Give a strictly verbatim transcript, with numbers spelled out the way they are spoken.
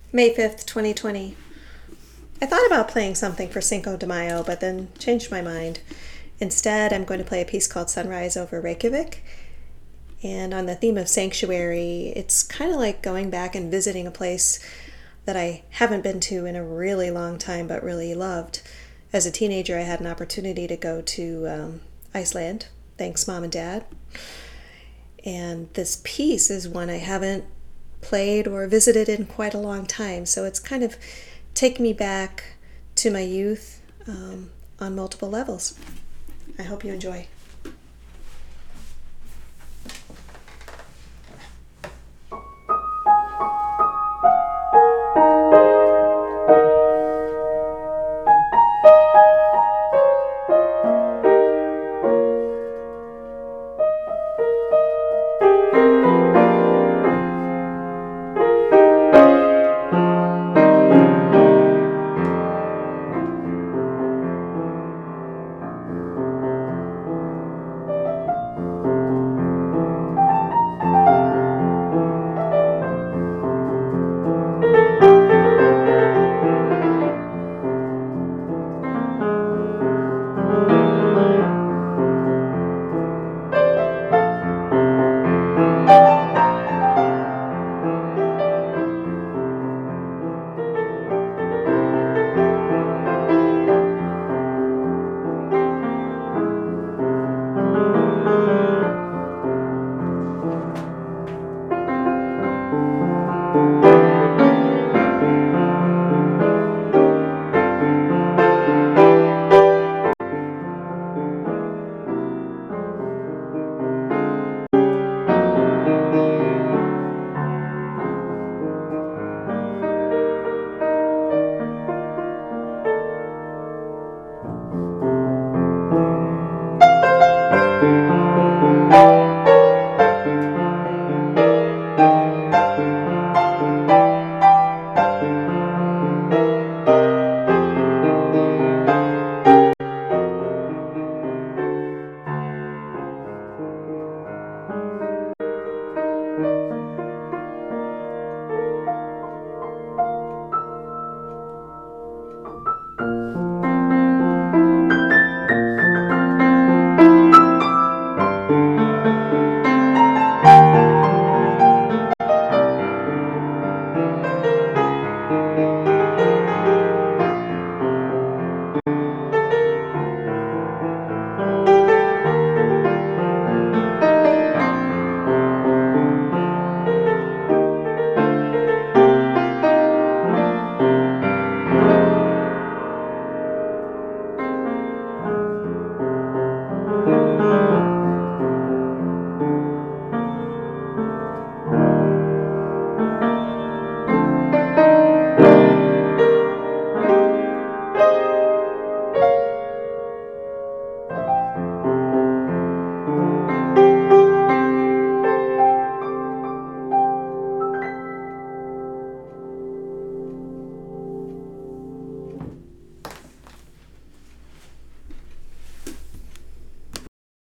May fifth, twenty twenty. I thought about playing something for Cinco de Mayo, but then changed my mind. Instead, I'm going to play a piece called Sunrise over Reykjavik. And on the theme of sanctuary, it's kind of like going back and visiting a place that I haven't been to in a really long time but really loved. As a teenager, I had an opportunity to go to um, Iceland. Thanks, Mom and Dad. And this piece is one I haven't played or visited in quite a long time, so it's kind of taking me back to my youth um, on multiple levels. I hope you enjoy.